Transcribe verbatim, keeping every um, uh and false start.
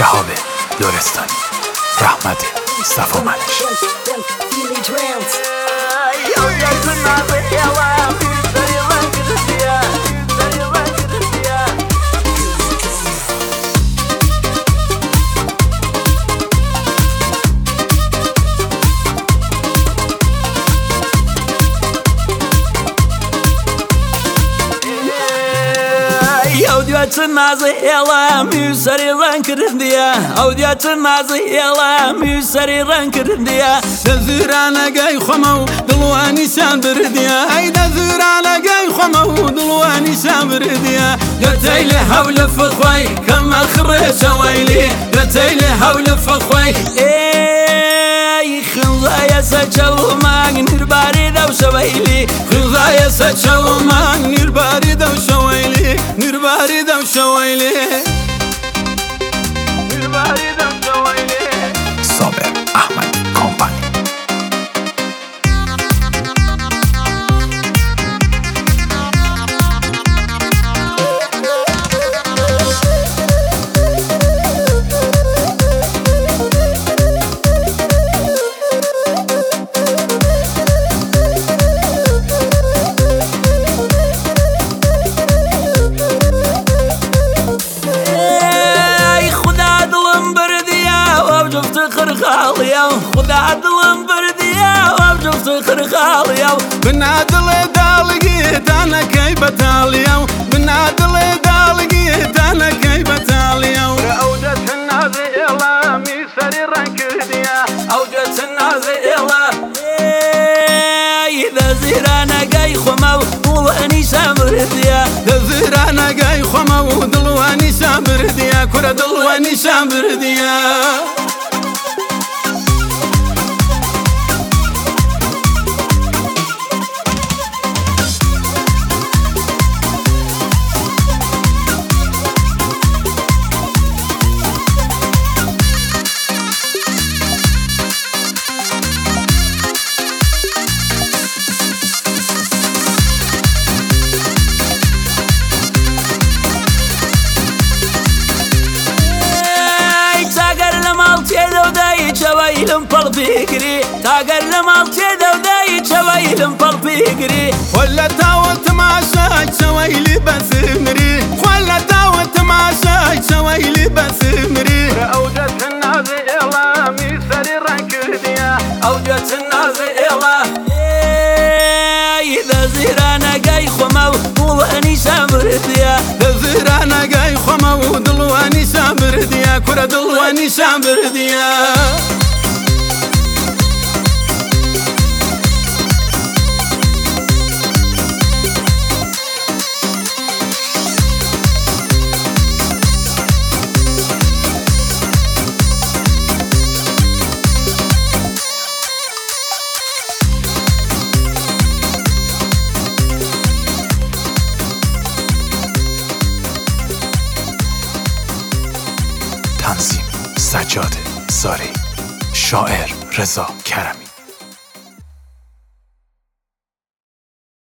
شهاب لرستانی، رحمت صفا منش. Audioatın nazı ela müsari rankırın diye Audioatın nazı ela müsari rankırın diye Dezirana gay khomo dulwani sambir diye Ay dezirana gay khomo dulwani sambir diye Döteyli havle fıkhvay kama khre şawayli Döteyli havle fıkhvay Ey khınzaya saçavman nirbari dav şawayli Khınzaya saçavman nirbari dav şawayli Nirbari dav şawayli Nirbari dav şawayli Saber Ahmet Kompany. خرخاليا خدا دلم برديا وابجوف خرخاليا بنادل دالقيت انا كي بتاليا بنادل دالقيت انا كي بتاليا اوجت الناس يلا ميسري رنكديا اوجت الناس يلا اذا زيرانا جاي خمو ولاني سامرديا زيرانا جاي خمو دلواني سامرديا كره دلواني سامرديا شوايلم بالفكري تاقل مالتي دوداي شوايلم بالفكري ولا تاوت معشاي شوايلي بسمري ولا تاوت معشاي شوايلي بسمري اوجت الناس يلا ميسري رنكديا اوجت الناس يلا اذا زيرانا جاي خمو ولاني سامرديا زيرانا جاي خمو دلواني سامرديا كره دلواني سامرديا تنظیم سجاد زاری، شاعر رضا کرمی.